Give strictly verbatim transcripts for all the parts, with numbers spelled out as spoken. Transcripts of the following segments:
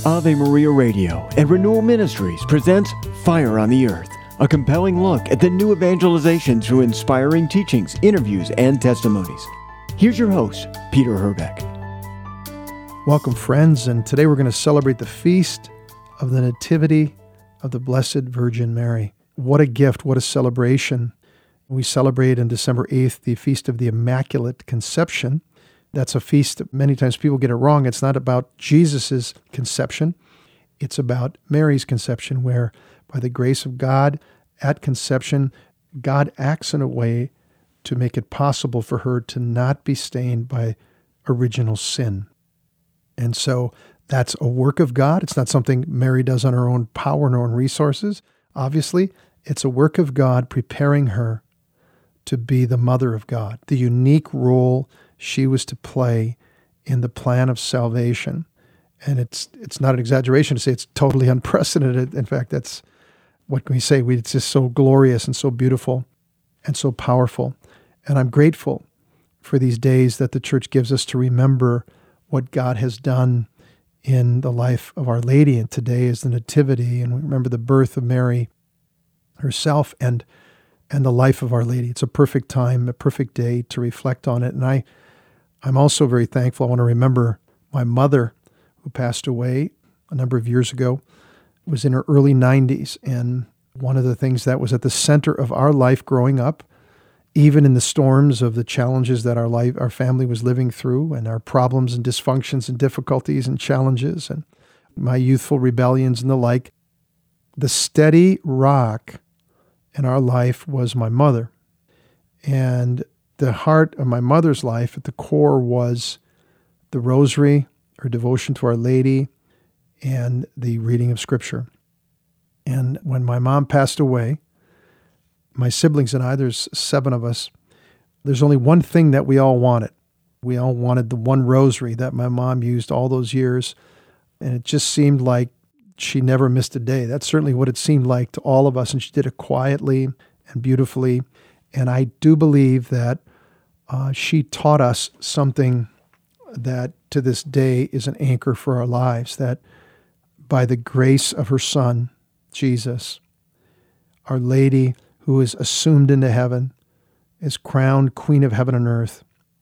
Ave Maria Radio and Renewal Ministries presents Fire on the Earth, a compelling look at the new evangelization through inspiring teachings, interviews, and testimonies. Here's your host, Peter Herbeck. Welcome, friends, and today we're going to celebrate the feast of the Nativity of the Blessed Virgin Mary. What a gift, what a celebration. We celebrate on December eighth the Feast of the Immaculate Conception. That's a feast that many times people get it wrong. It's not about Jesus' conception. It's about Mary's conception, where by the grace of God at conception, God acts in a way to make it possible for her to not be stained by original sin. And so that's a work of God. It's not something Mary does on her own power and her own resources. Obviously, it's a work of God preparing her to be the mother of God, the unique role she was to play in the plan of salvation. And it's it's not an exaggeration to say it's totally unprecedented. In fact, that's, what can we say? We, it's just so glorious and so beautiful and so powerful. And I'm grateful for these days that the church gives us to remember what God has done in the life of Our Lady. And today is the Nativity, and we remember the birth of Mary herself and and the life of Our Lady. It's a perfect time, a perfect day to reflect on it. And I I'm also very thankful. I want to remember my mother, who passed away a number of years ago, was in her early nineties. And one of the things that was at the center of our life growing up, even in the storms of the challenges that our life, our family was living through, and our problems and dysfunctions and difficulties and challenges and my youthful rebellions and the like, the steady rock in our life was my mother. And the heart of my mother's life at the core was the rosary, her devotion to Our Lady, and the reading of Scripture. And when my mom passed away, my siblings and I, there's seven of us, there's only one thing that we all wanted. We all wanted the one rosary that my mom used all those years, and it just seemed like she never missed a day. That's certainly what it seemed like to all of us, and she did it quietly and beautifully. And I do believe that uh, she taught us something that to this day is an anchor for our lives, that by the grace of her Son, Jesus, Our Lady, who is assumed into heaven, is crowned Queen of heaven and earth,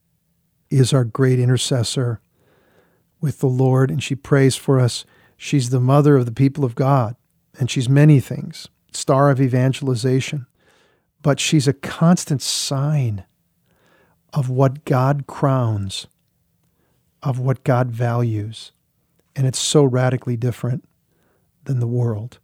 is our great intercessor with the Lord, and she prays for us. She's the mother of the people of God, and she's many things, star of evangelization, but she's a constant sign of what God crowns, of what God values, and it's so radically different than the world.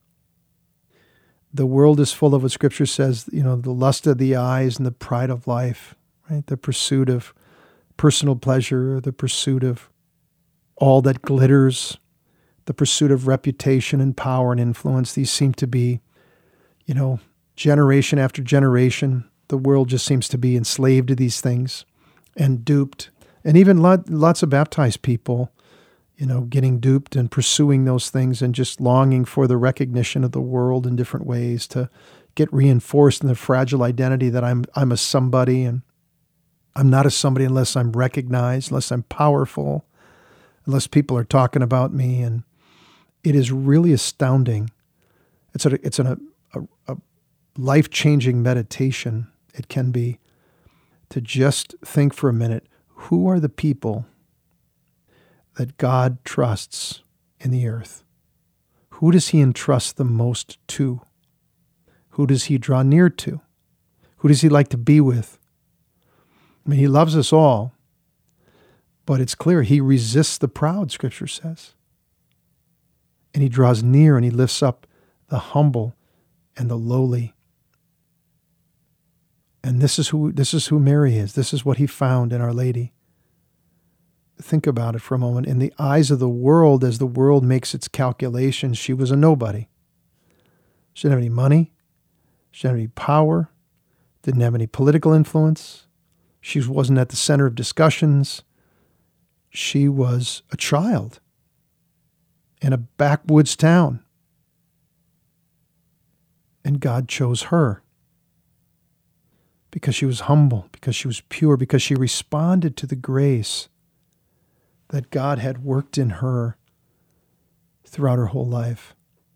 The world is full of what Scripture says, you know, the lust of the eyes and the pride of life, right? The pursuit of personal pleasure, the pursuit of all that glitters, the pursuit of reputation and power and influence. These seem to be, you know, generation after generation, the world just seems to be enslaved to these things and duped. And even lot, lots of baptized people, you know, getting duped and pursuing those things and just longing for the recognition of the world in different ways to get reinforced in the fragile identity that I'm I'm a somebody, and I'm not a somebody unless I'm recognized, unless I'm powerful, unless people are talking about me. And it is really astounding. It's a it's an, a, a life-changing meditation. It can be to just think for a minute, who are the people that God trusts in the earth? Who does he entrust the most to? Who does he draw near to? Who does he like to be with? I mean, he loves us all, but it's clear he resists the proud, Scripture says. And he draws near and he lifts up the humble and the lowly. And this is who this is who Mary is. This is what he found in Our Lady. Think about it for a moment. In the eyes of the world, as the world makes its calculations, she was a nobody. She didn't have any money. She didn't have any power. Didn't have any political influence. She wasn't at the center of discussions. She was a child in a backwoods town. And God chose her because she was humble, because she was pure, because she responded to the grace that God had worked in her throughout her whole life.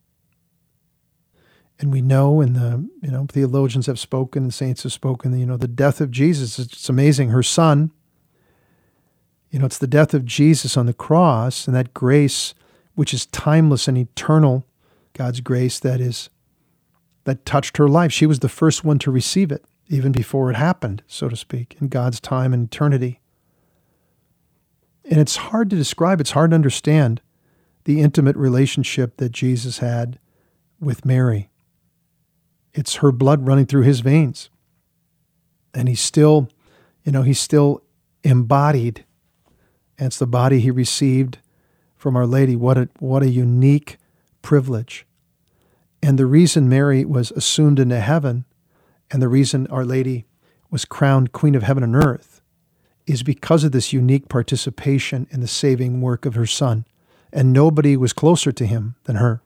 And we know, and the you know theologians have spoken and saints have spoken, you know, the death of Jesus, it's amazing. Her son, you know, it's the death of Jesus on the cross and that grace, which is timeless and eternal, God's grace that is, that touched her life. She was the first one to receive it, even before it happened, so to speak, in God's time and eternity. And it's hard to describe, it's hard to understand the intimate relationship that Jesus had with Mary. It's her blood running through his veins. And he's still, you know, he's still embodied. And it's the body he received from Our Lady. What a, what a unique privilege. And the reason Mary was assumed into heaven, and the reason Our Lady was crowned Queen of Heaven and Earth, is because of this unique participation in the saving work of her Son. And nobody was closer to him than her.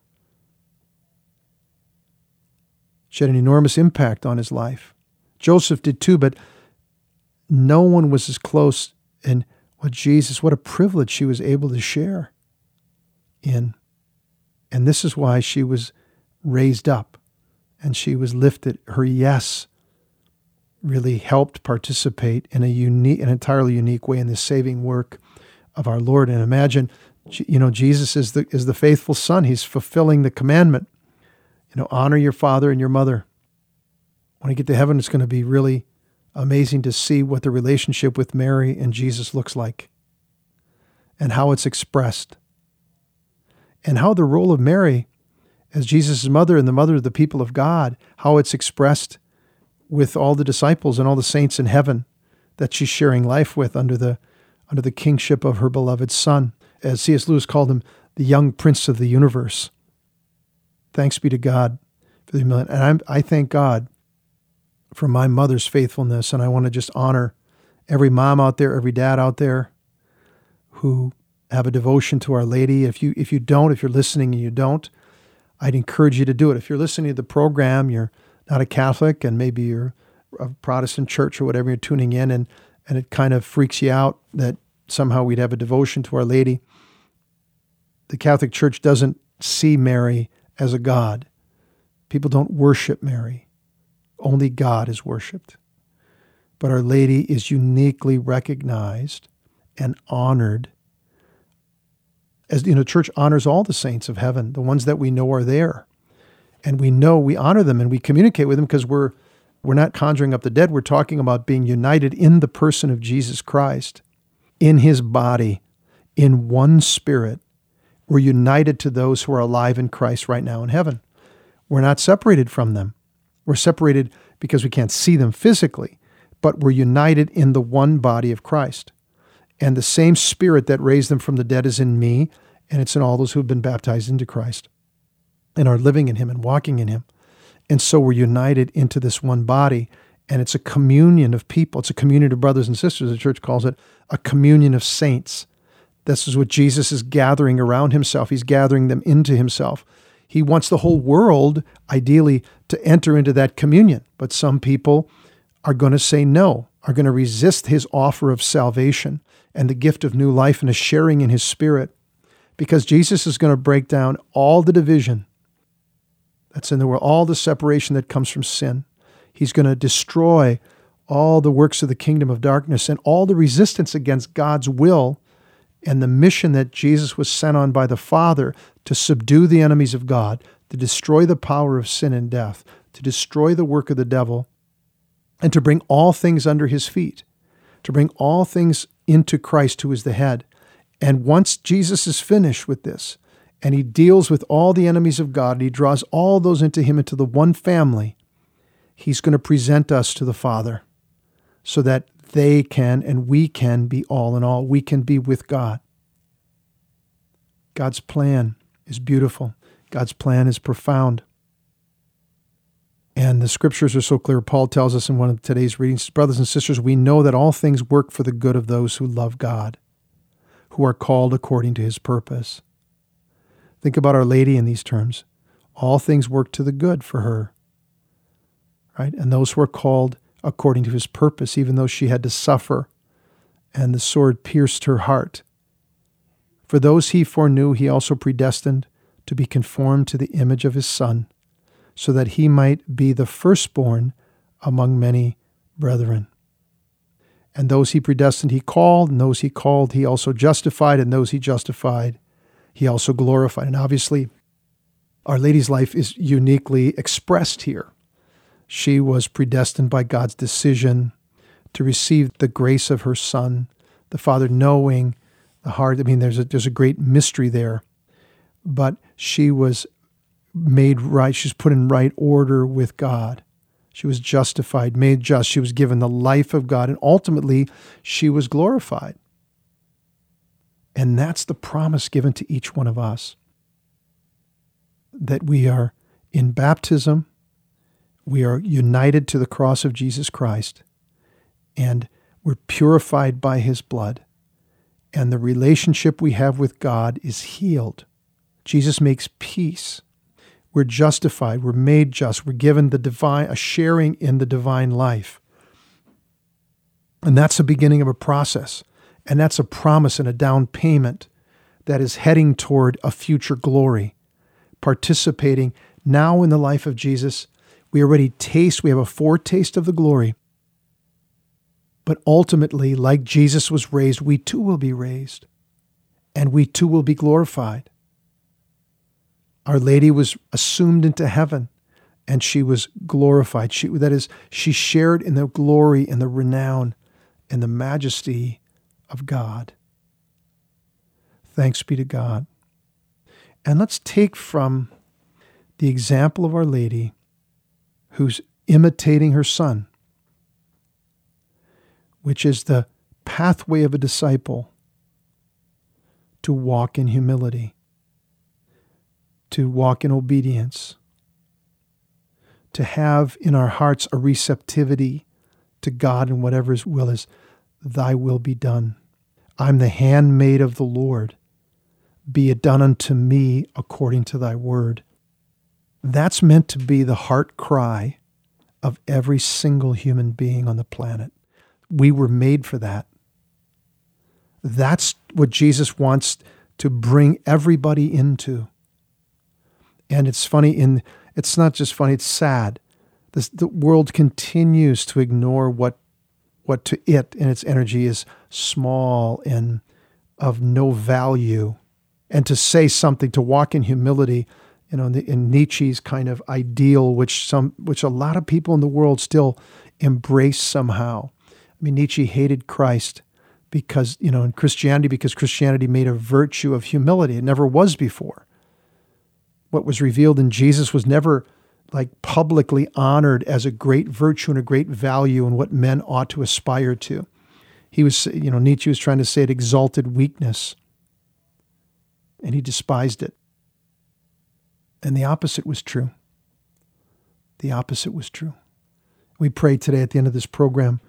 She had an enormous impact on his life. Joseph did too, but no one was as close. And what Jesus, what a privilege she was able to share in. And this is why she was raised up and she was lifted. Her yes really helped participate in a unique, an entirely unique way in the saving work of our Lord. And imagine, you know, Jesus is the is the faithful son. He's fulfilling the commandment. You know, honor your father and your mother. When I get to heaven, it's going to be really amazing to see what the relationship with Mary and Jesus looks like and how it's expressed and how the role of Mary as Jesus' mother and the mother of the people of God, how it's expressed with all the disciples and all the saints in heaven that she's sharing life with under the under the kingship of her beloved Son. As C S Lewis called him, the young prince of the universe. Thanks be to God for the humility. And I'm, I thank God for my mother's faithfulness, and I want to just honor every mom out there, every dad out there who have a devotion to Our Lady. If you if you don't, if you're listening and you don't, I'd encourage you to do it. If you're listening to the program, you're not a Catholic, and maybe you're a Protestant church or whatever, you're tuning in, and, and it kind of freaks you out that somehow we'd have a devotion to Our Lady. The Catholic Church doesn't see Mary as a god. People don't worship Mary. Only God is worshipped. But Our Lady is uniquely recognized and honored. As you know, church honors all the saints of heaven, the ones that we know are there. And we know we honor them and we communicate with them because we're we're not conjuring up the dead. We're talking about being united in the person of Jesus Christ, in his body, in one spirit. We're united to those who are alive in Christ right now in heaven. We're not separated from them. We're separated because we can't see them physically, but we're united in the one body of Christ. And the same Spirit that raised them from the dead is in me, and it's in all those who have been baptized into Christ and are living in him and walking in him. And so we're united into this one body, and it's a communion of people. It's a communion of brothers and sisters. The church calls it a communion of saints. This is what Jesus is gathering around himself. He's gathering them into himself. He wants the whole world, ideally, to enter into that communion. But some people are going to say no, are going to resist his offer of salvation and the gift of new life and a sharing in his Spirit, because Jesus is going to break down all the division that's in the world, all the separation that comes from sin. He's going to destroy all the works of the kingdom of darkness and all the resistance against God's will and the mission that Jesus was sent on by the Father to subdue the enemies of God, to destroy the power of sin and death, to destroy the work of the devil, and to bring all things under his feet, to bring all things into Christ, who is the head. And once Jesus is finished with this, and he deals with all the enemies of God, and he draws all those into him, into the one family, he's going to present us to the Father so that they can and we can be all in all. We can be with God. God's plan is beautiful. God's plan is profound. And the scriptures are so clear. Paul tells us in one of today's readings, brothers and sisters, we know that all things work for the good of those who love God, who are called according to his purpose. Think about Our Lady in these terms. All things work to the good for her, right? And those who are called according to his purpose, even though she had to suffer and the sword pierced her heart. For those he foreknew, he also predestined to be conformed to the image of his Son, so that he might be the firstborn among many brethren. And those he predestined, he called, and those he called, he also justified, and those he justified, he also glorified. And obviously, Our Lady's life is uniquely expressed here. She was predestined by God's decision to receive the grace of her Son, the Father knowing the heart. I mean, there's a, there's a great mystery there. But she was made right. She's put in right order with God. She was justified, made just. She was given the life of God, and ultimately, she was glorified. And that's the promise given to each one of us, that we are in baptism, we are united to the cross of Jesus Christ, and we're purified by his blood, and the relationship we have with God is healed. Jesus makes peace. We're justified. We're made just. We're given the divine, a sharing in the divine life. And that's the beginning of a process. And that's a promise and a down payment that is heading toward a future glory. Participating now in the life of Jesus, we already taste, we have a foretaste of the glory. But ultimately, like Jesus was raised, we too will be raised. And we too will be glorified. Our Lady was assumed into heaven, and she was glorified. She, that is, she shared in the glory and the renown and the majesty of God. Thanks be to God. And let's take from the example of Our Lady, who's imitating her Son, which is the pathway of a disciple to walk in humility, to walk in obedience, to have in our hearts a receptivity to God and whatever his will is. Thy will be done. I'm the handmaid of the Lord. Be it done unto me according to thy word. That's meant to be the heart cry of every single human being on the planet. We were made for that. That's what Jesus wants to bring everybody into. And it's funny, in it's not just funny, it's sad. This, the world continues to ignore what what to it and its energy is small and of no value. And to say something, to walk in humility, you know, in, the, in Nietzsche's kind of ideal, which some which a lot of people in the world still embrace somehow. I mean, Nietzsche hated Christ because, you know, in Christianity, because Christianity made a virtue of humility. It never was before. What was revealed in Jesus was never like publicly honored as a great virtue and a great value and what men ought to aspire to. He was, you know, Nietzsche was trying to say it exalted weakness, and he despised it. And the opposite was true. The opposite was true. We pray today at the end of this program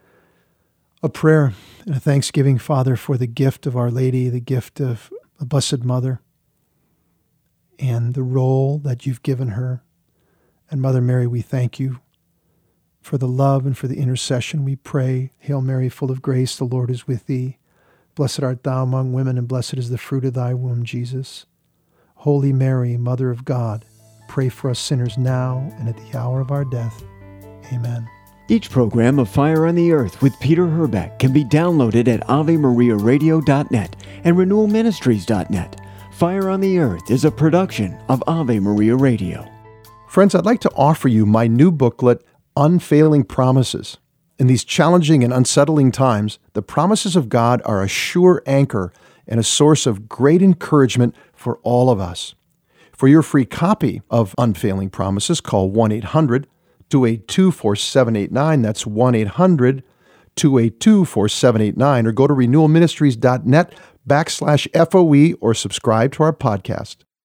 a prayer and a thanksgiving, Father, for the gift of Our Lady, the gift of the Blessed Mother, and the role that you've given her. And Mother Mary, we thank you for the love and for the intercession. We pray, Hail Mary, full of grace, the Lord is with thee. Blessed art thou among women, and blessed is the fruit of thy womb, Jesus. Holy Mary, Mother of God, pray for us sinners now and at the hour of our death. Amen. Each program of Fire on the Earth with Peter Herbeck can be downloaded at ave maria radio dot net and renewal ministries dot net. Fire on the Earth is a production of Ave Maria Radio. Friends, I'd like to offer you my new booklet, Unfailing Promises. In these challenging and unsettling times, the promises of God are a sure anchor and a source of great encouragement for all of us. For your free copy of Unfailing Promises, call one eight hundred two eight two four seven eight nine. That's one eight hundred two eight two four seven eight nine, or go to renewal ministries dot net backslash F O E or subscribe to our podcast.